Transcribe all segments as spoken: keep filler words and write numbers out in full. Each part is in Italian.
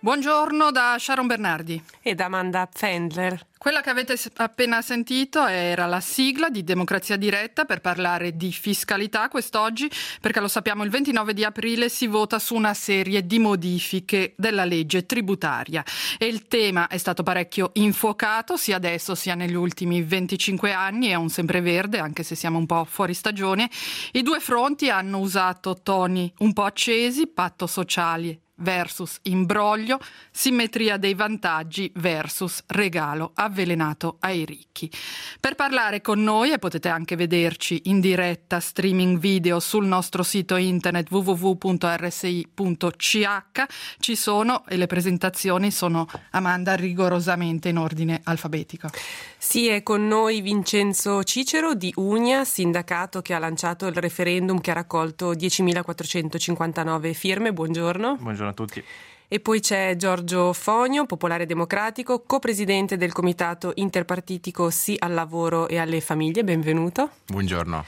Buongiorno da Sharon Bernardi e da Amanda Pfändler. Quella che avete appena sentito era la sigla di Democrazia Diretta per parlare di fiscalità quest'oggi, perché lo sappiamo, il ventinove di aprile si vota su una serie di modifiche della legge tributaria e il tema è stato parecchio infuocato sia adesso sia negli ultimi venticinque anni, è un sempreverde anche se siamo un po' fuori stagione. I due fronti hanno usato toni un po' accesi, patto sociale versus imbroglio, simmetria dei vantaggi versus regalo avvelenato ai ricchi. Per parlare con noi, e potete anche vederci in diretta streaming video sul nostro sito internet w w w punto r s i punto c h, ci sono, e le presentazioni sono, Amanda, rigorosamente in ordine alfabetico. Sì, è con noi Vincenzo Cicero di Unia, sindacato che ha lanciato il referendum che ha raccolto diecimilaquattrocentocinquantanove firme. Buongiorno. Buongiorno a tutti. E poi c'è Giorgio Fonio, Popolare Democratico, copresidente del Comitato Interpartitico Sì al Lavoro e alle Famiglie. Benvenuto. Buongiorno.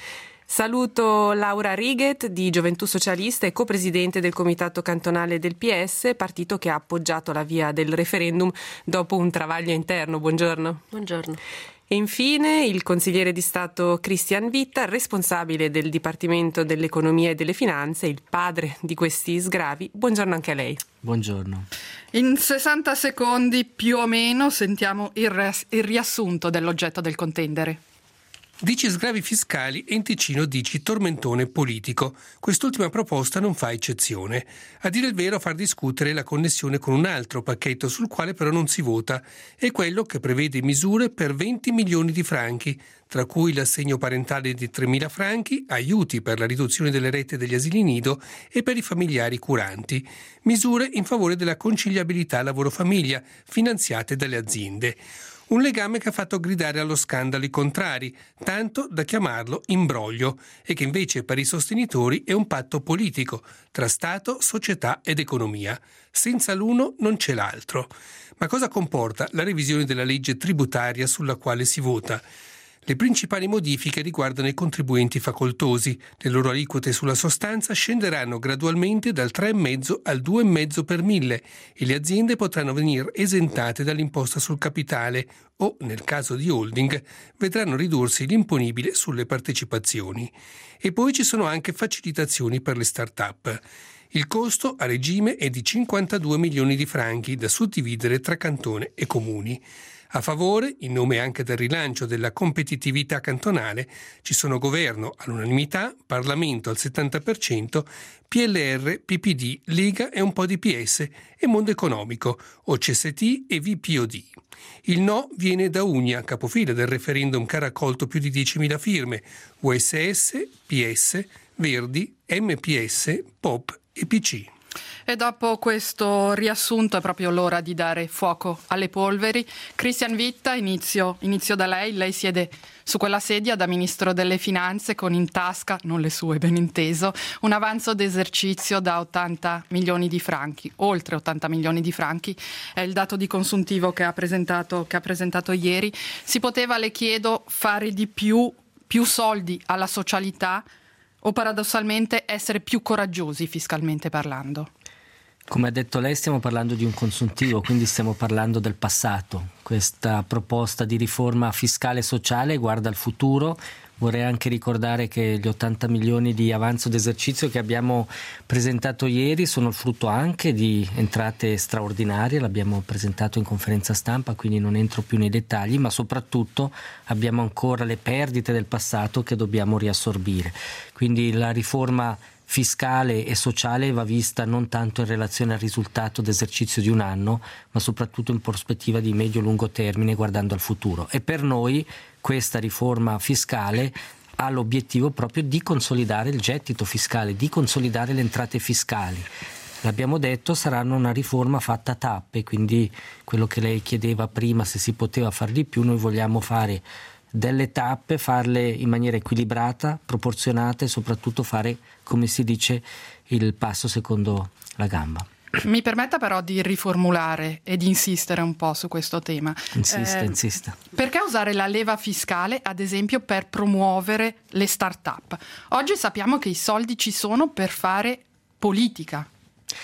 Saluto Laura Righet di Gioventù Socialista e copresidente del Comitato Cantonale del P S, partito che ha appoggiato la via del referendum dopo un travaglio interno. Buongiorno. Buongiorno. E infine il consigliere di Stato Christian Witta, responsabile del Dipartimento dell'Economia e delle Finanze, il padre di questi sgravi. Buongiorno anche a lei. Buongiorno. In sessanta secondi più o meno sentiamo il, res- il riassunto dell'oggetto del contendere. Dici sgravi fiscali e in Ticino dici tormentone politico. Quest'ultima proposta non fa eccezione. A dire il vero, far discutere la connessione con un altro pacchetto sul quale però non si vota. È quello che prevede misure per venti milioni di franchi, tra cui l'assegno parentale di tremila franchi, aiuti per la riduzione delle rette degli asili nido e per i familiari curanti. Misure in favore della conciliabilità lavoro-famiglia, finanziate dalle aziende. Un legame che ha fatto gridare allo scandalo i contrari, tanto da chiamarlo imbroglio, e che invece per i sostenitori è un patto politico tra Stato, società ed economia. Senza l'uno non c'è l'altro. Ma cosa comporta la revisione della legge tributaria sulla quale si vota? Le principali modifiche riguardano i contribuenti facoltosi. Le loro aliquote sulla sostanza scenderanno gradualmente dal tre virgola cinque al due virgola cinque per mille e le aziende potranno venire esentate dall'imposta sul capitale o, nel caso di holding, vedranno ridursi l'imponibile sulle partecipazioni. E poi ci sono anche facilitazioni per le start-up. Il costo a regime è di cinquantadue milioni di franchi da suddividere tra cantone e comuni. A favore, in nome anche del rilancio della competitività cantonale, ci sono governo all'unanimità, Parlamento al settanta per cento, P L R, P P D, Lega e un po' di P S e Mondo Economico, O C S T e V P O D. Il no viene da Unia, capofila del referendum che ha raccolto più di diecimila firme, U S S, P S, Verdi, M P S, P O P e P C. E dopo questo riassunto è proprio l'ora di dare fuoco alle polveri. Christian Witta, inizio, inizio da lei. Lei siede su quella sedia da Ministro delle Finanze con in tasca, non le sue ben inteso, un avanzo d'esercizio da ottanta milioni di franchi, oltre ottanta milioni di franchi, è il dato di consuntivo che ha presentato, che ha presentato ieri. Si poteva, le chiedo, fare di più, più soldi alla socialità o paradossalmente essere più coraggiosi fiscalmente parlando? Come ha detto lei, stiamo parlando di un consuntivo, quindi stiamo parlando del passato. Questa proposta di riforma fiscale e sociale guarda al futuro. Vorrei anche ricordare che gli ottanta milioni di avanzo d'esercizio che abbiamo presentato ieri sono il frutto anche di entrate straordinarie, l'abbiamo presentato in conferenza stampa, quindi non entro più nei dettagli, ma soprattutto abbiamo ancora le perdite del passato che dobbiamo riassorbire. Quindi la riforma fiscale e sociale va vista non tanto in relazione al risultato d'esercizio di un anno, ma soprattutto in prospettiva di medio-lungo termine, guardando al futuro. E per noi questa riforma fiscale ha l'obiettivo proprio di consolidare il gettito fiscale, di consolidare le entrate fiscali. L'abbiamo detto, saranno una riforma fatta a tappe, quindi quello che lei chiedeva prima, se si poteva fare di più, noi vogliamo fare delle tappe, farle in maniera equilibrata, proporzionata e soprattutto fare, come si dice, il passo secondo la gamba. Mi permetta però di riformulare e di insistere un po' su questo tema. Insiste, eh, insiste. Perché usare la leva fiscale, ad esempio, per promuovere le start-up? Oggi sappiamo che i soldi ci sono per fare politica.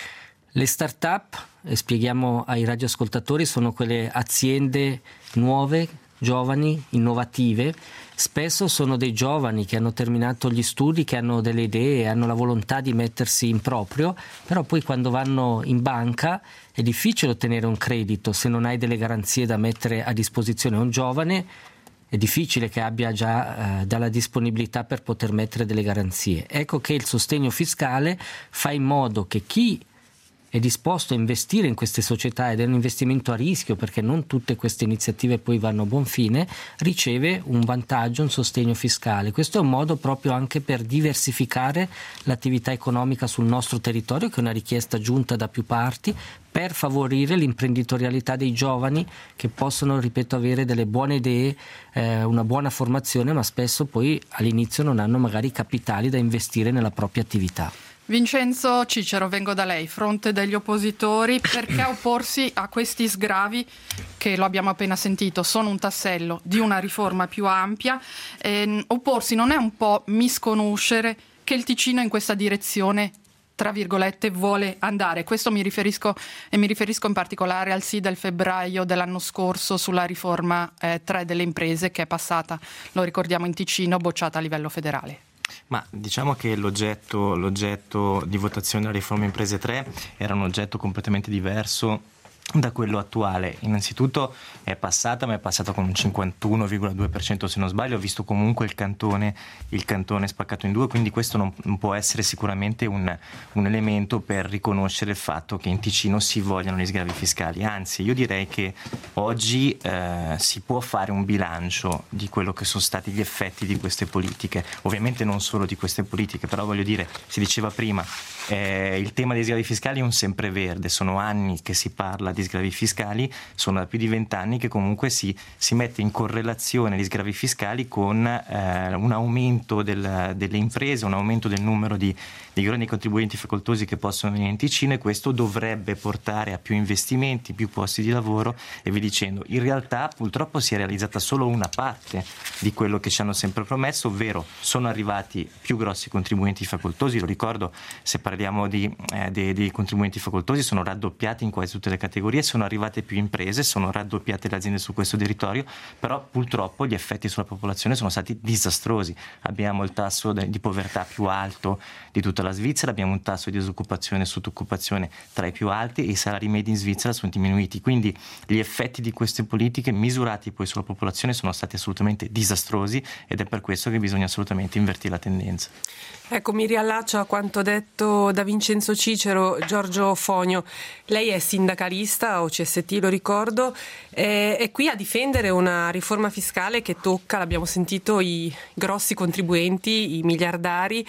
Le start-up, eh, spieghiamo ai radioascoltatori, sono quelle aziende nuove, giovani, innovative. Spesso sono dei giovani che hanno terminato gli studi, che hanno delle idee, hanno la volontà di mettersi in proprio, però poi quando vanno in banca è difficile ottenere un credito se non hai delle garanzie da mettere a disposizione. Un giovane è difficile che abbia già eh, dalla disponibilità per poter mettere delle garanzie. Ecco che il sostegno fiscale fa in modo che chi è disposto a investire in queste società, ed è un investimento a rischio perché non tutte queste iniziative poi vanno a buon fine, riceve un vantaggio, un sostegno fiscale. Questo è un modo proprio anche per diversificare l'attività economica sul nostro territorio, che è una richiesta giunta da più parti, per favorire l'imprenditorialità dei giovani che possono, ripeto, avere delle buone idee, eh, una buona formazione, ma spesso poi all'inizio non hanno magari capitali da investire nella propria attività. Vincenzo Cicero, vengo da lei, fronte degli oppositori, perché opporsi a questi sgravi che, lo abbiamo appena sentito, sono un tassello di una riforma più ampia? Eh, opporsi non è un po' misconoscere che il Ticino in questa direzione, tra virgolette, vuole andare? Questo mi riferisco, e mi riferisco in particolare al sì del febbraio dell'anno scorso sulla riforma eh, tre delle imprese, che è passata, lo ricordiamo, in Ticino, bocciata a livello federale. Ma diciamo che l'oggetto, l'oggetto di votazione della riforma imprese tre era un oggetto completamente diverso da quello attuale. Innanzitutto è passata, ma è passata con un cinquantuno virgola due per cento se non sbaglio. Ho visto comunque il cantone, il cantone spaccato in due, quindi questo non, non può essere sicuramente un, un elemento per riconoscere il fatto che in Ticino si vogliano gli sgravi fiscali. Anzi, io direi che oggi eh, si può fare un bilancio di quello che sono stati gli effetti di queste politiche. Ovviamente non solo di queste politiche, però voglio dire, si diceva prima, eh, il tema dei sgravi fiscali è un sempreverde, sono anni che si parla di sgravi fiscali, sono da più di vent'anni che comunque si, si mette in correlazione gli sgravi fiscali con eh, un aumento del, delle imprese, un aumento del numero di, di grandi contribuenti facoltosi che possono venire in Ticino, e questo dovrebbe portare a più investimenti, più posti di lavoro e via dicendo. In realtà purtroppo si è realizzata solo una parte di quello che ci hanno sempre promesso, ovvero sono arrivati più grossi contribuenti facoltosi. Lo ricordo, se parliamo di, eh, dei, dei contribuenti facoltosi, sono raddoppiati in quasi tutte le categorie, sono arrivate più imprese, sono raddoppiate le aziende su questo territorio, però purtroppo gli effetti sulla popolazione sono stati disastrosi. Abbiamo il tasso di povertà più alto di tutta la Svizzera, abbiamo un tasso di disoccupazione e sottoccupazione tra i più alti, e i salari medi in Svizzera sono diminuiti, quindi gli effetti di queste politiche misurati poi sulla popolazione sono stati assolutamente disastrosi, ed è per questo che bisogna assolutamente invertire la tendenza. Ecco, mi riallaccio a quanto detto da Vincenzo Cicero. Giorgio Fonio, lei è sindacalista o C S T, lo ricordo, è, è qui a difendere una riforma fiscale che tocca, l'abbiamo sentito, i grossi contribuenti, i miliardari.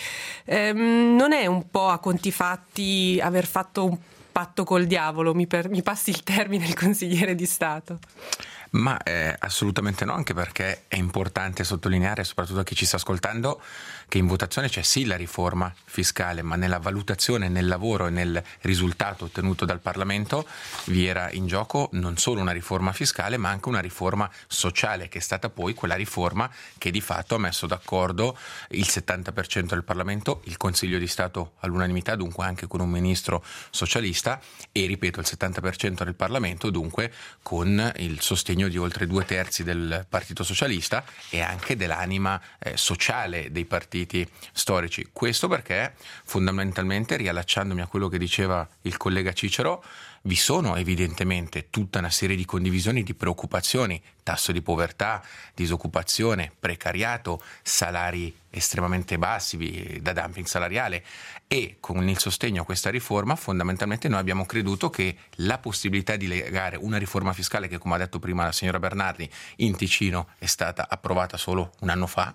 Ehm, non è un po' a conti fatti aver fatto un patto col diavolo, mi, per, mi passi il termine, il consigliere di Stato? Ma eh, assolutamente no, anche perché è importante sottolineare, soprattutto a chi ci sta ascoltando, che in votazione c'è sì la riforma fiscale, ma nella valutazione, nel lavoro e nel risultato ottenuto dal Parlamento vi era in gioco non solo una riforma fiscale, ma anche una riforma sociale, che è stata poi quella riforma che di fatto ha messo d'accordo il settanta per cento del Parlamento, il Consiglio di Stato all'unanimità, dunque anche con un ministro socialista, e ripeto il settanta per cento del Parlamento, dunque con il sostegno di oltre due terzi del Partito Socialista e anche dell'anima eh, sociale dei partiti storici. Questo perché fondamentalmente, riallacciandomi a quello che diceva il collega Cicero, vi sono evidentemente tutta una serie di condivisioni, di preoccupazioni, tasso di povertà, disoccupazione, precariato, salari estremamente bassi da dumping salariale, e con il sostegno a questa riforma fondamentalmente noi abbiamo creduto che la possibilità di legare una riforma fiscale che, come ha detto prima la signora Bernardi, in Ticino è stata approvata solo un anno fa,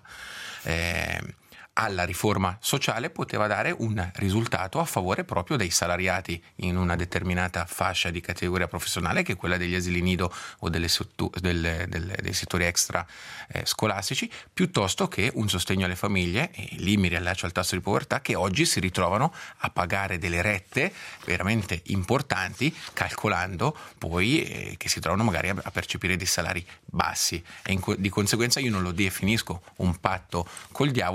eh, alla riforma sociale poteva dare un risultato a favore proprio dei salariati in una determinata fascia di categoria professionale, che è quella degli asili nido o delle sottu- delle, delle, dei settori extra eh, scolastici, piuttosto che un sostegno alle famiglie, e lì mi riallaccio al tasso di povertà, che oggi si ritrovano a pagare delle rette veramente importanti, calcolando poi eh, che si trovano magari a, a percepire dei salari bassi, e in co- di conseguenza io non lo definisco un patto col diavolo, ma io lo definisco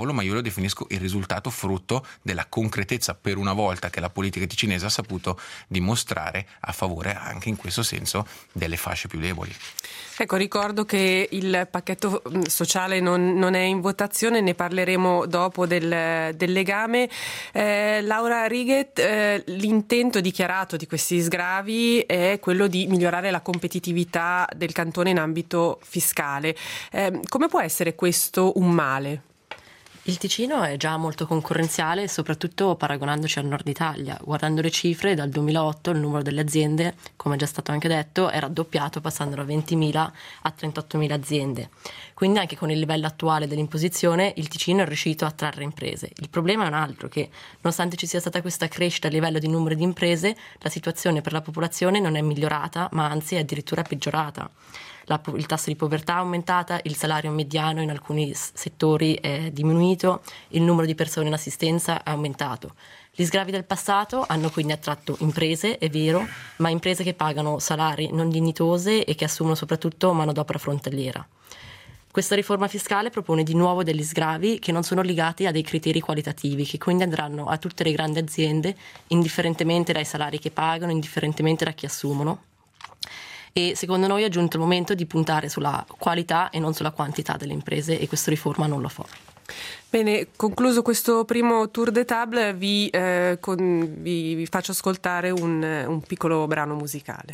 definisco il risultato frutto della concretezza, per una volta, che la politica ticinese ha saputo dimostrare a favore anche in questo senso delle fasce più deboli. Ecco, ricordo che il pacchetto sociale non, non è in votazione, ne parleremo dopo del, del legame. Eh, Laura Righet, eh, l'intento dichiarato di questi sgravi è quello di migliorare la competitività del cantone in ambito fiscale. Eh, come può essere questo un male? Il Ticino è già molto concorrenziale, soprattutto paragonandoci al nord Italia. Guardando le cifre, dal duemilaotto il numero delle aziende, come è già stato anche detto, è raddoppiato, passando da ventimila a trentottomila aziende. Quindi anche con il livello attuale dell'imposizione il Ticino è riuscito a attrarre imprese. Il problema è un altro, che nonostante ci sia stata questa crescita a livello di numero di imprese, la situazione per la popolazione non è migliorata, ma anzi è addirittura peggiorata. La, il tasso di povertà è aumentata, il salario mediano in alcuni settori è diminuito, il numero di persone in assistenza è aumentato. Gli sgravi del passato hanno quindi attratto imprese, è vero, ma imprese che pagano salari non dignitose e che assumono soprattutto manodopera frontaliera. Questa riforma fiscale propone di nuovo degli sgravi che non sono legati a dei criteri qualitativi, che quindi andranno a tutte le grandi aziende, indifferentemente dai salari che pagano, indifferentemente da chi assumono. E secondo noi è giunto il momento di puntare sulla qualità e non sulla quantità delle imprese, e questa riforma non lo fa. Bene, concluso questo primo tour de table, vi, eh, con, vi, vi faccio ascoltare un, un piccolo brano musicale.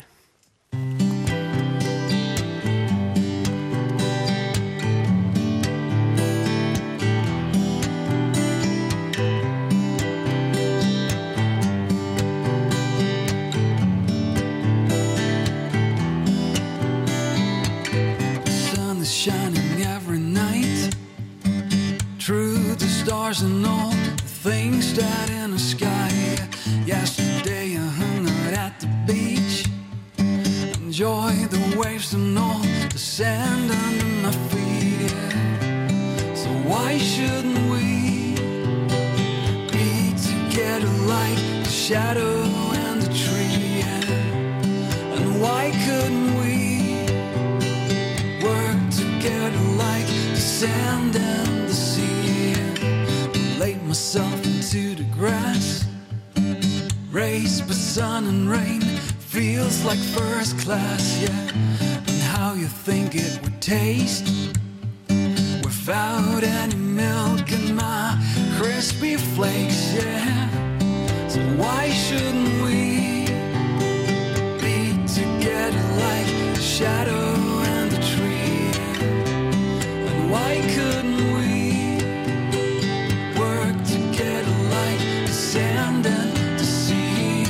Shining every night through the stars and all the things that in the sky. Yesterday I hung out at the beach, enjoy the waves and all the sand under my feet. Yeah. So why shouldn't we be together like the shadow and the tree? Yeah. And why couldn't we together like the sand and the sea? Laid myself into the grass, raised by sun and rain, feels like first class, yeah. And how you think it would taste without any milk in my crispy flakes, yeah. So why shouldn't we be together like the shadow and the tree? Why couldn't we work together like the sand and the sea?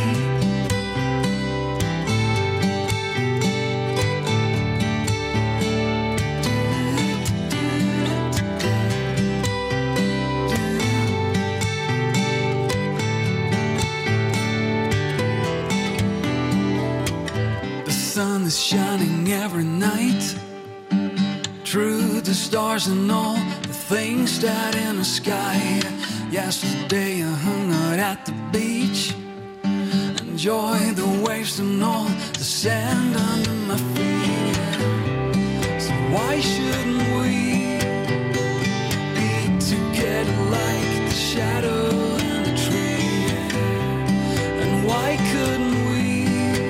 The sun is shining every night through the stars and all the things that in the sky. Yesterday I hung out at the beach, enjoy the waves and all the sand under my feet. So why shouldn't we be together like the shadow and the tree? And why couldn't we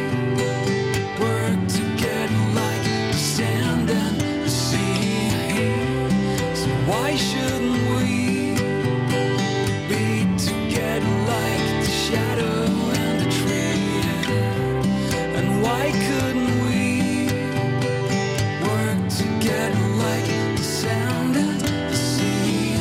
work together like the sand and the sea? Why shouldn't we be together like the shadow and the tree? And why couldn't we work together like the sand and the sea?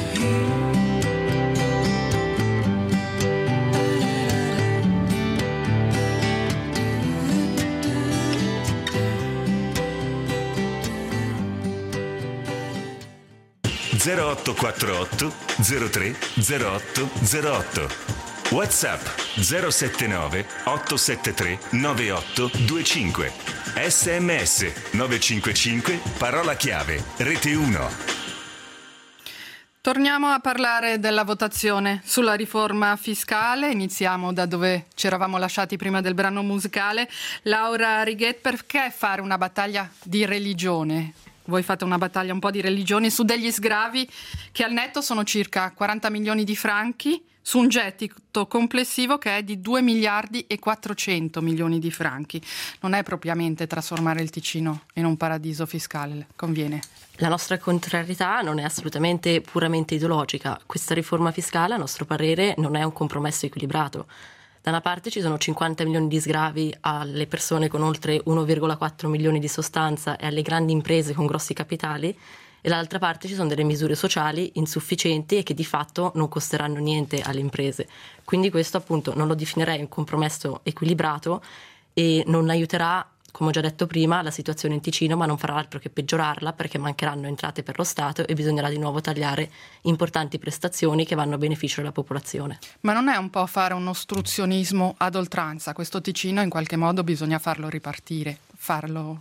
zero otto quattro otto zero tre zero otto zero otto. WhatsApp zero sette nove otto sette tre nove otto due cinque. S M S nove cinque cinque parola chiave Rete uno. Torniamo a parlare della votazione sulla riforma fiscale. Iniziamo da dove ci eravamo lasciati prima del brano musicale. Laura Righet, perché fare una battaglia di religione? voi fate una battaglia un po' di religioni su degli sgravi che al netto sono circa quaranta milioni di franchi su un gettito complessivo che è di due miliardi e quattrocento milioni di franchi. Non è propriamente trasformare il Ticino in un paradiso fiscale, conviene? La nostra contrarietà non è assolutamente puramente ideologica. Questa riforma fiscale, a nostro parere, non è un compromesso equilibrato. Da una parte ci sono cinquanta milioni di sgravi alle persone con oltre uno virgola quattro milioni di sostanza e alle grandi imprese con grossi capitali, e dall'altra parte ci sono delle misure sociali insufficienti e che di fatto non costeranno niente alle imprese. Quindi questo appunto non lo definirei un compromesso equilibrato e non aiuterà, come ho già detto prima, la situazione in Ticino, ma non farà altro che peggiorarla, perché mancheranno entrate per lo Stato e bisognerà di nuovo tagliare importanti prestazioni che vanno a beneficio della popolazione. Ma non è un po' fare un ostruzionismo ad oltranza? Questo Ticino in qualche modo bisogna farlo ripartire, farlo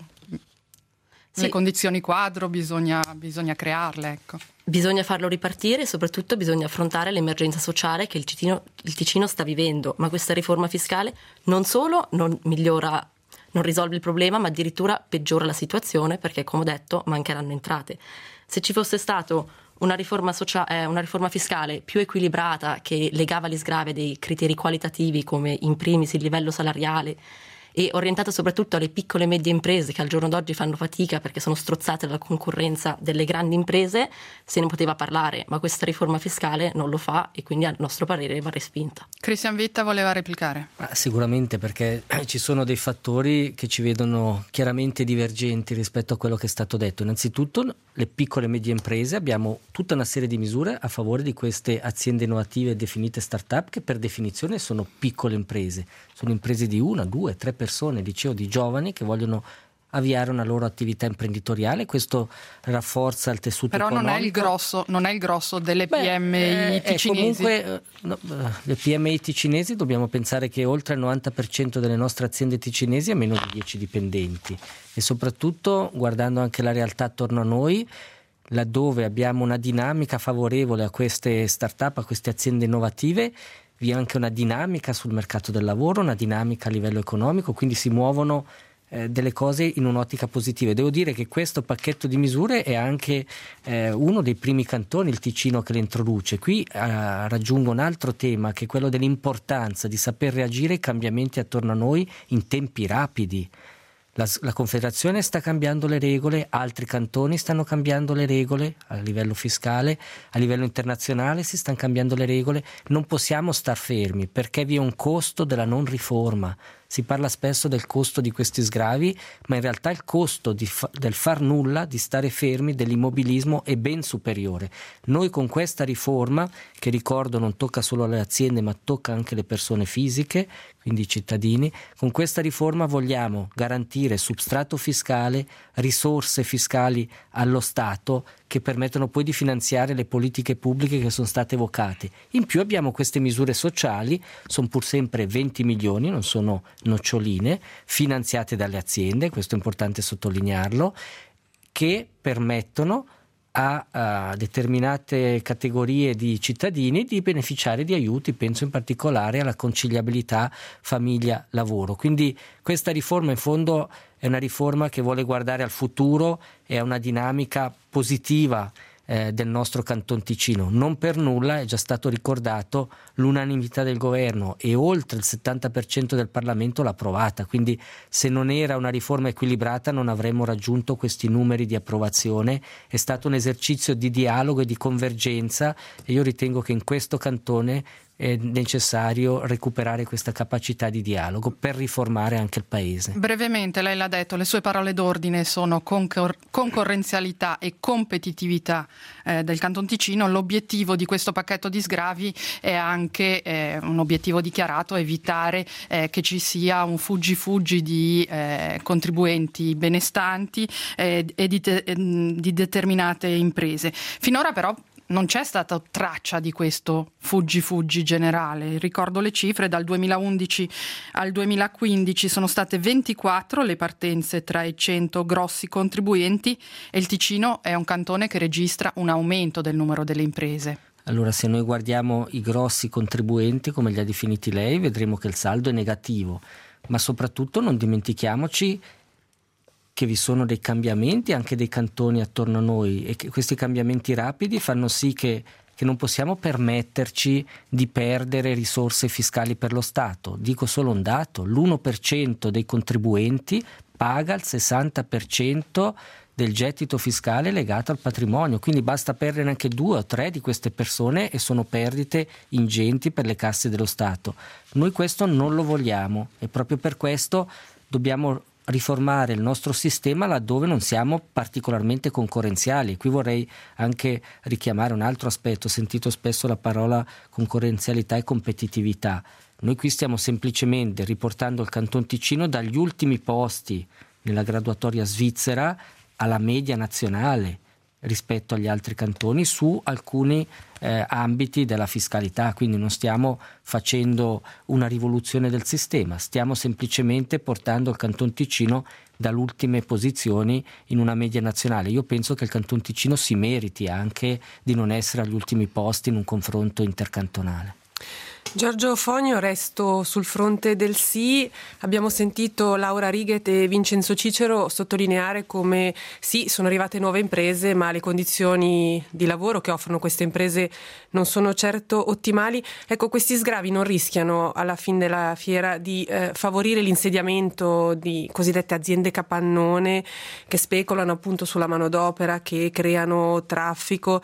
nelle sì. condizioni quadro, bisogna, bisogna crearle, ecco. Bisogna farlo ripartire e soprattutto bisogna affrontare l'emergenza sociale che il Ticino, il Ticino sta vivendo, ma questa riforma fiscale non solo non migliora, non risolve il problema, ma addirittura peggiora la situazione, perché, come ho detto, mancheranno entrate. Se ci fosse stato una riforma, socia- eh, una riforma fiscale più equilibrata, che legava gli sgravi a dei criteri qualitativi come in primis il livello salariale e orientata soprattutto alle piccole e medie imprese che al giorno d'oggi fanno fatica perché sono strozzate dalla concorrenza delle grandi imprese, se ne poteva parlare, ma questa riforma fiscale non lo fa e quindi a nostro parere va respinta. Cristian Vitta voleva replicare. Ah, sicuramente, perché ci sono dei fattori che ci vedono chiaramente divergenti rispetto a quello che è stato detto. Innanzitutto le piccole e medie imprese, abbiamo tutta una serie di misure a favore di queste aziende innovative definite start-up, che per definizione sono piccole imprese, sono imprese di una, due, tre persone, dicevo, di giovani che vogliono avviare una loro attività imprenditoriale. Questo rafforza il tessuto Però economico. non è il grosso, non è il grosso delle Beh, P M I eh, ticinesi. Comunque eh, no, le P M I ticinesi, dobbiamo pensare che oltre il novanta per cento delle nostre aziende ticinesi ha meno di dieci dipendenti, e soprattutto guardando anche la realtà attorno a noi, laddove abbiamo una dinamica favorevole a queste start-up, a queste aziende innovative, vi è anche una dinamica sul mercato del lavoro, una dinamica a livello economico, quindi si muovono eh, delle cose in un'ottica positiva. Devo dire che questo pacchetto di misure è anche eh, uno dei primi cantoni, il Ticino, che le introduce. Qui eh, raggiungo un altro tema, che è quello dell'importanza di saper reagire ai cambiamenti attorno a noi in tempi rapidi. La, la Confederazione sta cambiando le regole, altri cantoni stanno cambiando le regole a livello fiscale, a livello internazionale si stanno cambiando le regole. Non possiamo star fermi, perché vi è un costo della non riforma. Si parla spesso del costo di questi sgravi, ma in realtà il costo di fa- del far nulla, di stare fermi, dell'immobilismo è ben superiore. Noi con questa riforma, che ricordo non tocca solo le aziende ma tocca anche le persone fisiche, quindi i cittadini, con questa riforma vogliamo garantire substrato fiscale, risorse fiscali allo Stato che permettono poi di finanziare le politiche pubbliche che sono state evocate. In più abbiamo queste misure sociali, sono pur sempre venti milioni, non sono noccioline, finanziate dalle aziende, questo è importante sottolinearlo, che permettono a, a determinate categorie di cittadini di beneficiare di aiuti, penso in particolare alla conciliabilità famiglia-lavoro. Quindi questa riforma in fondo è una riforma che vuole guardare al futuro e a una dinamica positiva eh, del nostro Canton Ticino. Non per nulla è già stato ricordato l'unanimità del governo e oltre il settanta per cento del Parlamento l'ha approvata, quindi se non era una riforma equilibrata non avremmo raggiunto questi numeri di approvazione. È stato un esercizio di dialogo e di convergenza e io ritengo che in questo cantone è necessario recuperare questa capacità di dialogo per riformare anche il paese. Brevemente, lei l'ha detto, le sue parole d'ordine sono concor- concorrenzialità e competitività eh, del Canton Ticino. L'obiettivo di questo pacchetto di sgravi è anche eh, un obiettivo dichiarato: evitare eh, che ci sia un fuggi-fuggi di eh, contribuenti benestanti eh, e di, te- di determinate imprese. Finora però non c'è stata traccia di questo fuggi-fuggi generale. Ricordo le cifre: dal duemilaundici al duemilaquindici sono state ventiquattro le partenze tra i cento grossi contribuenti e il Ticino è un cantone che registra un aumento del numero delle imprese. Allora, se noi guardiamo i grossi contribuenti, come li ha definiti lei, vedremo che il saldo è negativo, ma soprattutto non dimentichiamoci che vi sono dei cambiamenti anche dei cantoni attorno a noi e che questi cambiamenti rapidi fanno sì che, che non possiamo permetterci di perdere risorse fiscali per lo Stato. Dico solo un dato: l'uno per cento dei contribuenti paga il sessanta per cento del gettito fiscale legato al patrimonio, quindi basta perdere anche due o tre di queste persone e sono perdite ingenti per le casse dello Stato. Noi questo non lo vogliamo e proprio per questo dobbiamo riformare il nostro sistema laddove non siamo particolarmente concorrenziali. Qui vorrei anche richiamare un altro aspetto: ho sentito spesso la parola concorrenzialità e competitività. Noi qui stiamo semplicemente riportando il Canton Ticino dagli ultimi posti nella graduatoria svizzera alla media nazionale rispetto agli altri cantoni su alcuni eh, ambiti della fiscalità, quindi non stiamo facendo una rivoluzione del sistema, stiamo semplicemente portando il Canton Ticino dalle ultime posizioni in una media nazionale. Io penso che il Canton Ticino si meriti anche di non essere agli ultimi posti in un confronto intercantonale. Giorgio Fonio, resto sul fronte del sì. Abbiamo sentito Laura Righet e Vincenzo Cicero sottolineare come sì, sono arrivate nuove imprese, ma le condizioni di lavoro che offrono queste imprese non sono certo ottimali. Ecco, questi sgravi non rischiano alla fine della fiera di eh, favorire l'insediamento di cosiddette aziende capannone che speculano appunto sulla manodopera, che creano traffico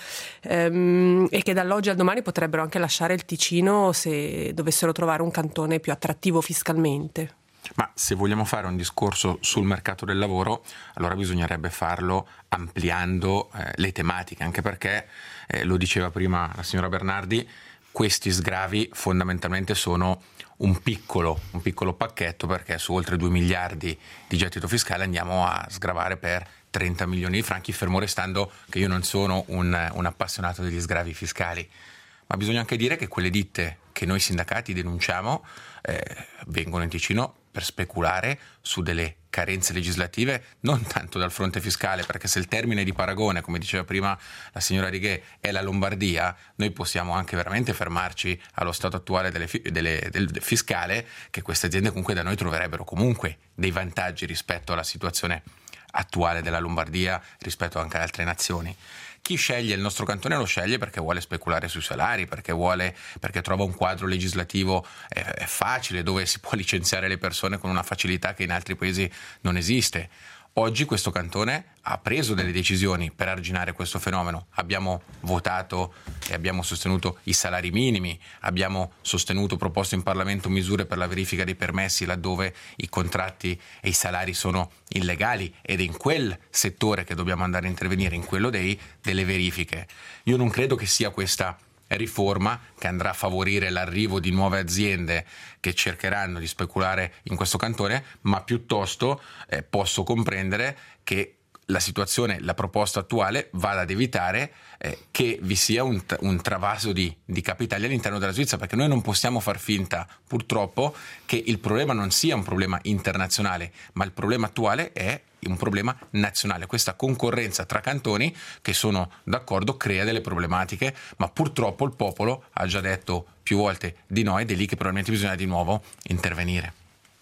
ehm, e che dall'oggi al domani potrebbero anche lasciare il Ticino se dovessero trovare un cantone più attrattivo fiscalmente. Ma se vogliamo fare un discorso sul mercato del lavoro, allora bisognerebbe farlo ampliando eh, le tematiche, anche perché, eh, lo diceva prima la signora Bernardi, questi sgravi fondamentalmente sono un piccolo, un piccolo pacchetto, perché su oltre due miliardi di gettito fiscale andiamo a sgravare per trenta milioni di franchi, fermo restando che io non sono un, un appassionato degli sgravi fiscali. Ma bisogna anche dire che quelle ditte che noi sindacati denunciamo eh, vengono in Ticino per speculare su delle carenze legislative, non tanto dal fronte fiscale, perché se il termine di paragone, come diceva prima la signora Righet, è la Lombardia, noi possiamo anche veramente fermarci allo stato attuale delle, delle, del fiscale, che queste aziende comunque da noi troverebbero comunque dei vantaggi rispetto alla situazione attuale della Lombardia, rispetto anche ad altre nazioni. Chi sceglie il nostro cantone lo sceglie perché vuole speculare sui salari, perché vuole, perché trova un quadro legislativo eh, facile, dove si può licenziare le persone con una facilità che in altri paesi non esiste. Oggi questo cantone ha preso delle decisioni per arginare questo fenomeno. Abbiamo votato e abbiamo sostenuto i salari minimi, abbiamo sostenuto, proposto in Parlamento misure per la verifica dei permessi laddove i contratti e i salari sono illegali, ed è in quel settore che dobbiamo andare a intervenire, in quello dei, delle verifiche. Io non credo che sia questa riforma che andrà a favorire l'arrivo di nuove aziende che cercheranno di speculare in questo cantone, ma piuttosto eh, posso comprendere che la situazione, la proposta attuale vada ad evitare eh, che vi sia un, un travaso di, di capitali all'interno della Svizzera, perché noi non possiamo far finta, purtroppo, che il problema non sia un problema internazionale, ma il problema attuale è un problema nazionale. Questa concorrenza tra cantoni, che sono d'accordo, crea delle problematiche, ma purtroppo il popolo ha già detto più volte di no, ed è lì che probabilmente bisogna di nuovo intervenire.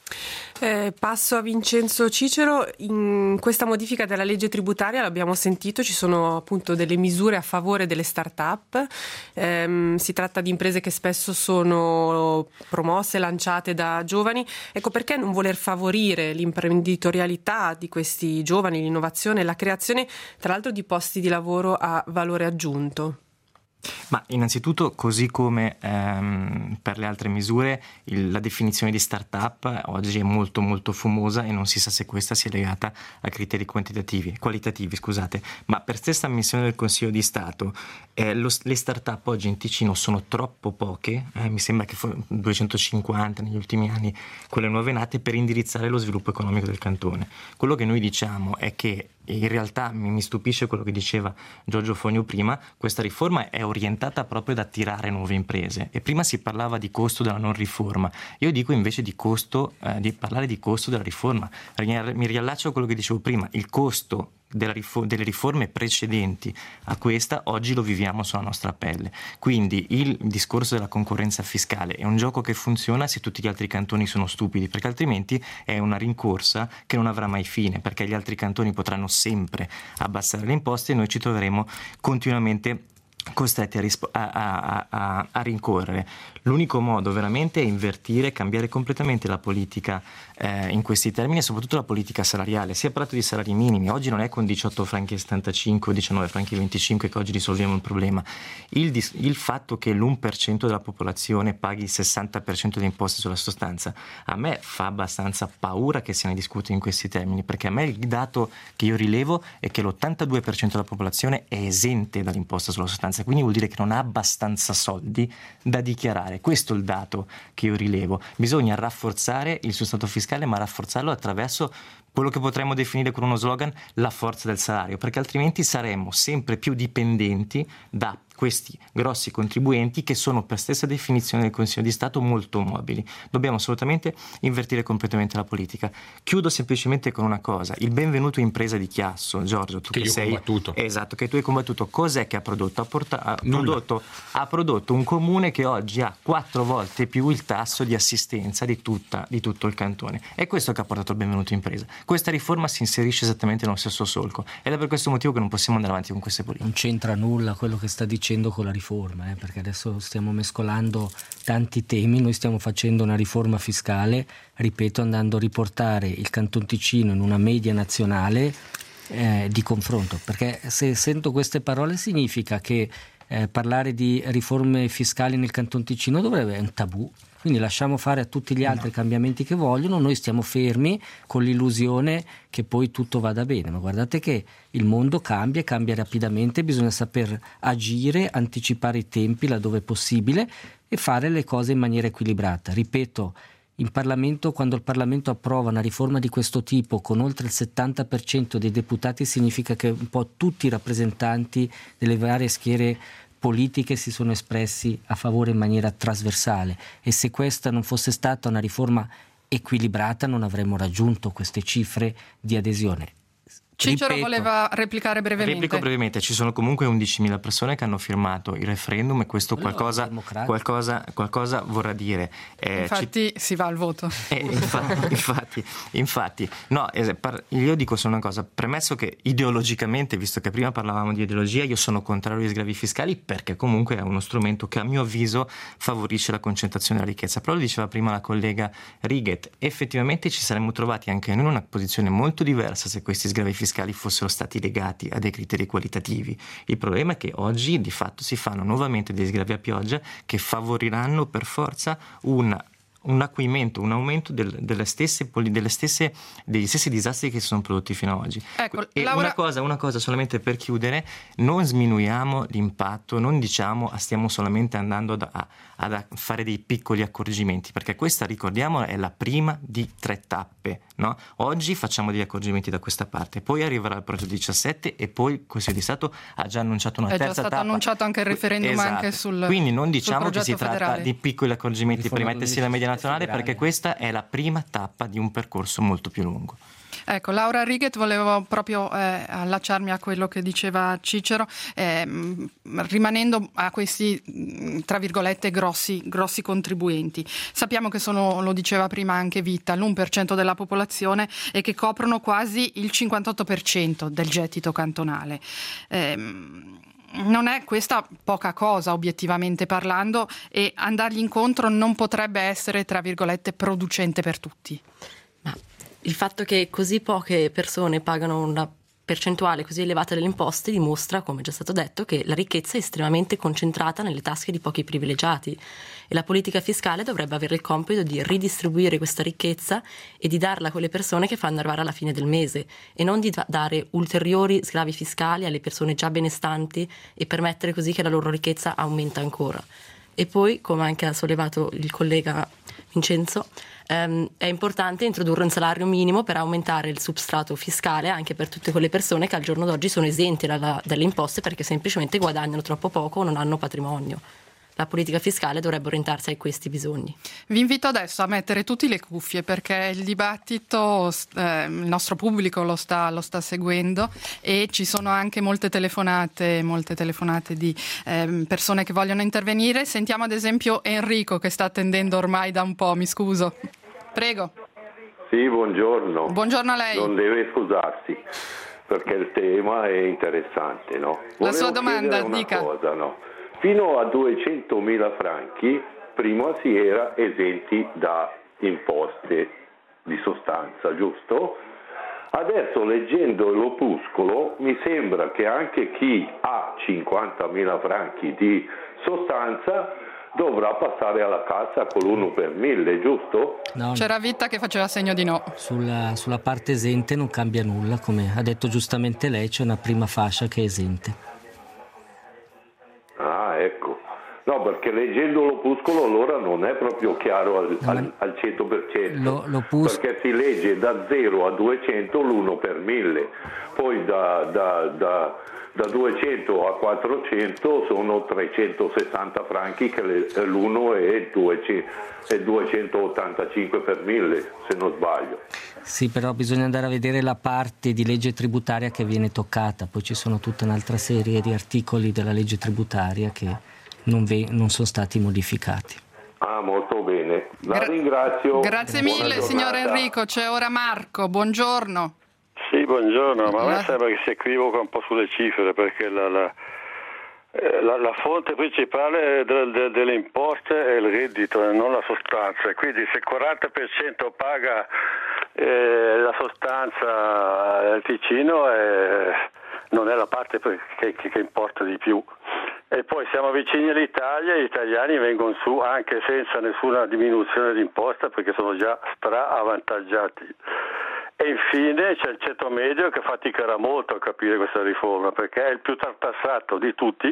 Eh, passo a Vincenzo Cicero. In questa modifica della legge tributaria, l'abbiamo sentito, ci sono appunto delle misure a favore delle start-up. Eh, si tratta di imprese che spesso sono promosse, lanciate da giovani. Ecco, perché non voler favorire l'imprenditorialità di questi giovani, l'innovazione e la creazione, tra l'altro, di posti di lavoro a valore aggiunto? Ma innanzitutto, così come ehm, per le altre misure, il, la definizione di start-up oggi è molto molto fumosa e non si sa se questa sia legata a criteri quantitativi, qualitativi, scusate. Ma per stessa ammissione del Consiglio di Stato, eh, lo, le start-up oggi in Ticino sono troppo poche, eh, mi sembra che fu duecentocinquanta negli ultimi anni, quelle nuove nate, per indirizzare lo sviluppo economico del cantone. Quello che noi diciamo è che in realtà mi, mi stupisce quello che diceva Giorgio Fonio prima, questa riforma è orientata proprio ad attirare nuove imprese, e prima si parlava di costo della non riforma. Io dico invece di costo, eh, di parlare di costo della riforma. Mi riallaccio a quello che dicevo prima: il costo della rifo- delle riforme precedenti a questa, oggi lo viviamo sulla nostra pelle. Quindi il discorso della concorrenza fiscale è un gioco che funziona se tutti gli altri cantoni sono stupidi, perché altrimenti è una rincorsa che non avrà mai fine, perché gli altri cantoni potranno sempre abbassare le imposte e noi ci troveremo continuamente costretti a, rispo- a, a, a, a rincorrere. L'unico modo veramente è invertire, cambiare completamente la politica eh, in questi termini, e soprattutto la politica salariale. Si è parlato di salari minimi, oggi non è con diciotto franchi e settantacinque o diciannove franchi e venticinque che oggi risolviamo il problema. Il, dis- il fatto che l'uno per cento della popolazione paghi il sessanta per cento di imposte sulla sostanza, a me fa abbastanza paura che se ne discute in questi termini, perché a me il dato che io rilevo è che l'ottantadue per cento della popolazione è esente dall'imposta sulla sostanza, quindi vuol dire che non ha abbastanza soldi da dichiarare. Questo è il dato che io rilevo. Bisogna rafforzare il suo stato fiscale, ma rafforzarlo attraverso quello che potremmo definire con uno slogan la forza del salario, perché altrimenti saremmo sempre più dipendenti da questi grossi contribuenti che sono per stessa definizione del Consiglio di Stato molto mobili. Dobbiamo assolutamente invertire completamente la politica. Chiudo semplicemente con una cosa: il benvenuto impresa di Chiasso, Giorgio, tu che, che io sei ho combattuto. Esatto, che tu hai combattuto. Cos'è che ha prodotto? Ha, porta, ha, prodotto, ha prodotto un comune che oggi ha quattro volte più il tasso di assistenza di, tutta, di tutto il cantone. È questo che ha portato il benvenuto impresa. Questa riforma si inserisce esattamente nello stesso solco ed è per questo motivo che non possiamo andare avanti con queste politiche. Non c'entra nulla quello che sta dicendo con la riforma, eh, perché adesso stiamo mescolando tanti temi. Noi stiamo facendo una riforma fiscale, ripeto, andando a riportare il Canton Ticino in una media nazionale eh, di confronto, perché se sento queste parole significa che eh, parlare di riforme fiscali nel Canton Ticino dovrebbe essere un tabù. Quindi lasciamo fare a tutti gli altri no. cambiamenti che vogliono, noi stiamo fermi con l'illusione che poi tutto vada bene. Ma guardate che il mondo cambia, cambia rapidamente, bisogna saper agire, anticipare i tempi laddove è possibile e fare le cose in maniera equilibrata. Ripeto, in Parlamento, quando il Parlamento approva una riforma di questo tipo con oltre il settanta per cento dei deputati, significa che un po' tutti i rappresentanti delle varie schiere politiche si sono espressi a favore in maniera trasversale, e se questa non fosse stata una riforma equilibrata non avremmo raggiunto queste cifre di adesione. Cicero Ripeto, voleva replicare brevemente. Replico brevemente. Ci sono comunque undicimila persone che hanno firmato il referendum e questo qualcosa, qualcosa, qualcosa vorrà dire. Eh, infatti ci... si va al voto. Eh, infatti, infatti, infatti. No, io dico solo una cosa. Premesso che ideologicamente, visto che prima parlavamo di ideologia, io sono contrario agli sgravi fiscali perché comunque è uno strumento che a mio avviso favorisce la concentrazione della ricchezza. Però lo diceva prima la collega Righet, effettivamente ci saremmo trovati anche noi in una posizione molto diversa se questi sgravi fiscali fiscali fossero stati legati a dei criteri qualitativi. Il problema è che oggi di fatto si fanno nuovamente degli sgravi a pioggia che favoriranno per forza un un acuimento, un aumento del, delle stesse, delle stesse, degli stessi disastri che si sono prodotti fino ad oggi. Ecco, e Laura... una cosa, una cosa solamente per chiudere: non sminuiamo l'impatto, non diciamo stiamo solamente andando da, a, a fare dei piccoli accorgimenti, perché questa, ricordiamo, è la prima di tre tappe, no? Oggi facciamo degli accorgimenti da questa parte, poi arriverà il progetto diciassette e poi il Consiglio di Stato ha già annunciato una è terza tappa. È già stato annunciato anche il referendum, esatto. anche sul Quindi non diciamo che si federale. tratta di piccoli accorgimenti per rimettersi la media nazionale, perché questa è la prima tappa di un percorso molto più lungo. Ecco, Laura Righet, volevo proprio eh, allacciarmi a quello che diceva Cicero, eh, rimanendo a questi, tra virgolette, grossi, grossi contribuenti. Sappiamo che sono, lo diceva prima anche Vitta, l'uno per cento della popolazione e che coprono quasi il cinquantotto per cento del gettito cantonale. Eh, Non è questa poca cosa, obiettivamente parlando, e andargli incontro non potrebbe essere, tra virgolette, producente per tutti. Ma il fatto che così poche persone pagano una percentuale così elevata delle imposte dimostra, come è già stato detto, che la ricchezza è estremamente concentrata nelle tasche di pochi privilegiati e la politica fiscale dovrebbe avere il compito di ridistribuire questa ricchezza e di darla a quelle persone che fanno arrivare alla fine del mese e non di dare ulteriori sgravi fiscali alle persone già benestanti e permettere così che la loro ricchezza aumenta ancora. E poi, come anche ha sollevato il collega Vincenzo, ehm, è importante introdurre un salario minimo per aumentare il substrato fiscale anche per tutte quelle persone che al giorno d'oggi sono esenti dalla, dalle imposte perché semplicemente guadagnano troppo poco o non hanno patrimonio. la politica fiscale dovrebbe orientarsi a questi bisogni. Vi invito adesso a mettere tutti le cuffie perché il dibattito, eh, il nostro pubblico lo sta, lo sta seguendo e ci sono anche molte telefonate, molte telefonate di eh, persone che vogliono intervenire. Sentiamo ad esempio Enrico che sta attendendo ormai da un po', mi scuso. Prego. Sì, buongiorno. Buongiorno a lei. Non deve scusarsi perché il tema è interessante, no? La sua domanda, una dica. Cosa, no? Fino a duecentomila franchi prima si era esenti da imposte di sostanza, giusto? Adesso leggendo l'opuscolo mi sembra che anche chi ha cinquantamila franchi di sostanza dovrà passare alla cassa con l'uno per mille, giusto? No, C'era Vitta che faceva segno di no. Sulla, sulla parte esente non cambia nulla, come ha detto giustamente lei, c'è una prima fascia che è esente. Ah, ecco. No, perché leggendo l'opuscolo allora non è proprio chiaro al, No, al, al cento per cento, Lo, l'opus- perché si legge da zero a duecento l'uno per mille, poi da, da, da, da duecento a quattrocento sono trecentosessanta franchi, che le, l'uno è, duecento, è duecentottantacinque per mille, se non sbaglio. Sì, però bisogna andare a vedere la parte di legge tributaria che viene toccata, poi ci sono tutta un'altra serie di articoli della legge tributaria che non, ve- non sono stati modificati. Ah, molto bene. La Gra- ringrazio. Grazie Buona mille, giornata. signor Enrico. C'è ora Marco. Buongiorno. Sì, buongiorno, ma a La- me sembra che si equivoca un po' sulle cifre, perché la, la, eh, la, la fonte principale del, del, delle imposte è il reddito e non la sostanza, quindi se il quaranta per cento paga eh, la sostanza del Ticino eh, non è la parte che, che, che importa di più. E poi siamo vicini all'Italia e gli italiani vengono su anche senza nessuna diminuzione di imposta perché sono già stra-avvantaggiati. E infine c'è il ceto medio che faticherà molto a capire questa riforma perché è il più tartassato di tutti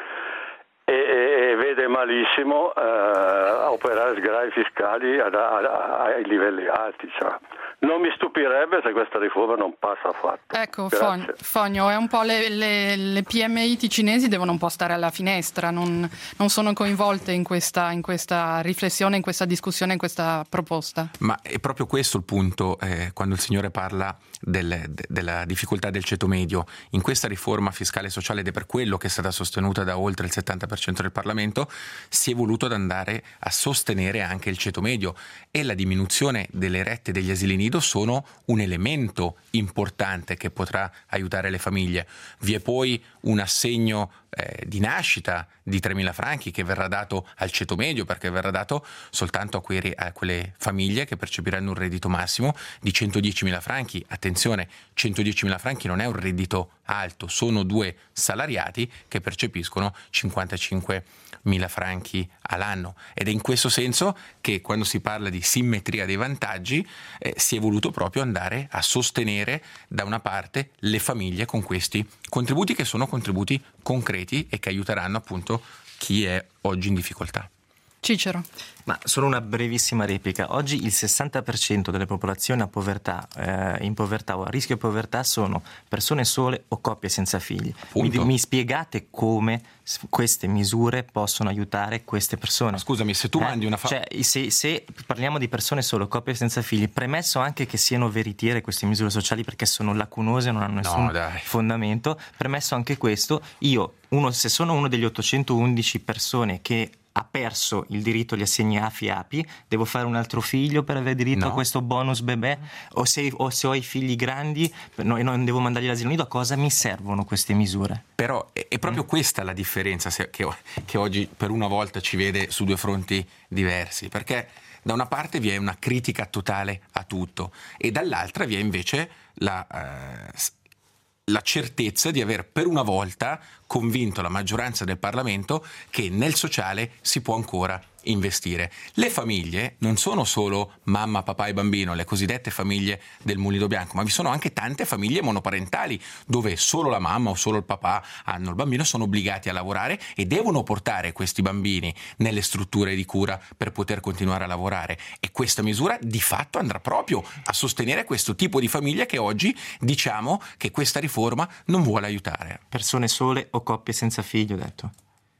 e, e, e vede malissimo eh, operare sgravi fiscali ad, ad, ai livelli alti. Cioè. Non mi stupirebbe se questa riforma non passa affatto. Ecco, Grazie. Fogno, è un po' le, le, le P M I ticinesi devono un po' stare alla finestra, non, non sono coinvolte in questa, in questa riflessione, in questa discussione, in questa proposta. Ma è proprio questo il punto eh, quando il signore parla del, de, della difficoltà del ceto medio. In questa riforma fiscale e sociale, ed è per quello che è stata sostenuta da oltre il settanta per cento del Parlamento, si è voluto ad andare a sostenere anche il ceto medio, e la diminuzione delle rette degli asili nido sono un elemento importante che potrà aiutare le famiglie. Vi è poi un assegno eh, di nascita di tremila franchi che verrà dato al ceto medio, perché verrà dato soltanto a, quei, a quelle famiglie che percepiranno un reddito massimo di centodiecimila franchi. Attenzione, centodiecimila franchi non è un reddito alto, sono due salariati che percepiscono cinquantacinquemila franchi all'anno, ed è in questo senso che quando si parla di simmetria dei vantaggi eh, si è voluto proprio andare a sostenere da una parte le famiglie con questi contributi, che sono contributi concreti e che aiuteranno appunto chi è oggi in difficoltà. Cicero. Ma solo una brevissima replica. Oggi il sessanta per cento delle popolazioni a povertà, eh, in povertà o a rischio di povertà sono persone sole o coppie senza figli. Mi, mi spiegate come queste misure possono aiutare queste persone? Ma scusami, se tu eh, mandi una fa- cioè, se, se parliamo di persone sole o coppie senza figli, premesso anche che siano veritiere queste misure sociali perché sono lacunose e non hanno nessun no, dai. fondamento, premesso anche questo, io uno, se sono uno degli ottocentoundici persone che ha perso il diritto agli assegni A F I e A P I, devo fare un altro figlio per avere diritto no. a questo bonus bebè? O se, o se ho i figli grandi no, non devo mandarli all'asilo nido? A cosa mi servono queste misure? Però è, è proprio mm. questa la differenza se, che, che oggi per una volta ci vede su due fronti diversi, perché da una parte vi è una critica totale a tutto e dall'altra vi è invece la... Eh, la certezza di aver per una volta convinto la maggioranza del Parlamento che nel sociale si può ancora investire. Le famiglie non sono solo mamma, papà e bambino, le cosiddette famiglie del mulino bianco, ma vi sono anche tante famiglie monoparentali dove solo la mamma o solo il papà hanno il bambino, sono obbligati a lavorare e devono portare questi bambini nelle strutture di cura per poter continuare a lavorare, e questa misura di fatto andrà proprio a sostenere questo tipo di famiglia che oggi diciamo che questa riforma non vuole aiutare. Persone sole o coppie senza figli, ho detto.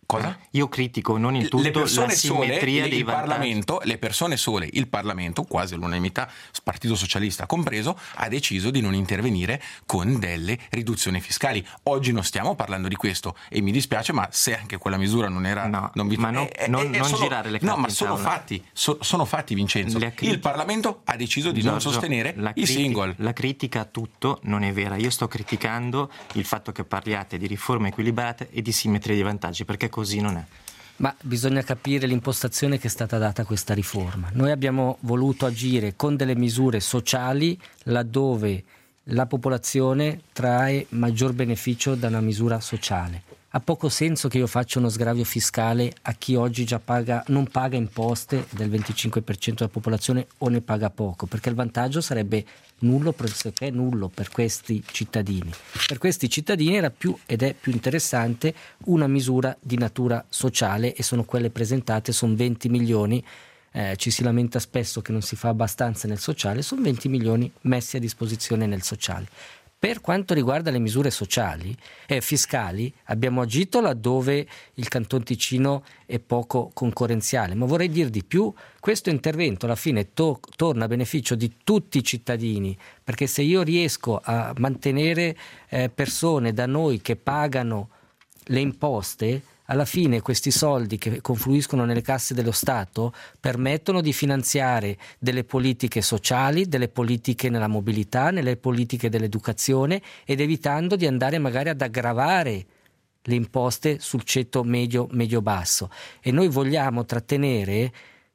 Cosa? Io critico non il tutto, le persone la simmetria sole, dei il vantaggi. Parlamento, le persone sole, il Parlamento, quasi all'unanimità, Partito Socialista compreso, ha deciso di non intervenire con delle riduzioni fiscali. Oggi non stiamo parlando di questo e mi dispiace, ma se anche quella misura non era... No, non vi, ma no, eh, non, eh, non sono, girare le carte No, ma in sono tavola. fatti, so, sono fatti, Vincenzo. Criti- il Parlamento ha deciso di Giorgio, non sostenere la i criti- single. La critica a tutto non è vera. Io sto criticando il fatto che parliate di riforme equilibrate e di simmetria dei vantaggi, perché così non è. Ma bisogna capire l'impostazione che è stata data a questa riforma. Noi abbiamo voluto agire con delle misure sociali laddove la popolazione trae maggior beneficio da una misura sociale. Ha poco senso che io faccia uno sgravio fiscale a chi oggi già paga, non paga imposte del venticinque per cento della popolazione o ne paga poco, perché il vantaggio sarebbe nullo, pressoché nullo per questi cittadini. Per questi cittadini era più ed è più interessante una misura di natura sociale e sono quelle presentate, sono venti milioni. Eh, ci si lamenta spesso che non si fa abbastanza nel sociale, sono venti milioni messi a disposizione nel sociale. Per quanto riguarda le misure sociali e eh, fiscali, abbiamo agito laddove il Canton Ticino è poco concorrenziale, ma vorrei dir di più, questo intervento alla fine to- torna a beneficio di tutti i cittadini, perché se io riesco a mantenere eh, persone da noi che pagano le imposte, alla fine questi soldi che confluiscono nelle casse dello Stato permettono di finanziare delle politiche sociali, delle politiche nella mobilità, nelle politiche dell'educazione ed evitando di andare magari ad aggravare le imposte sul ceto medio medio-basso. E noi vogliamo trattenere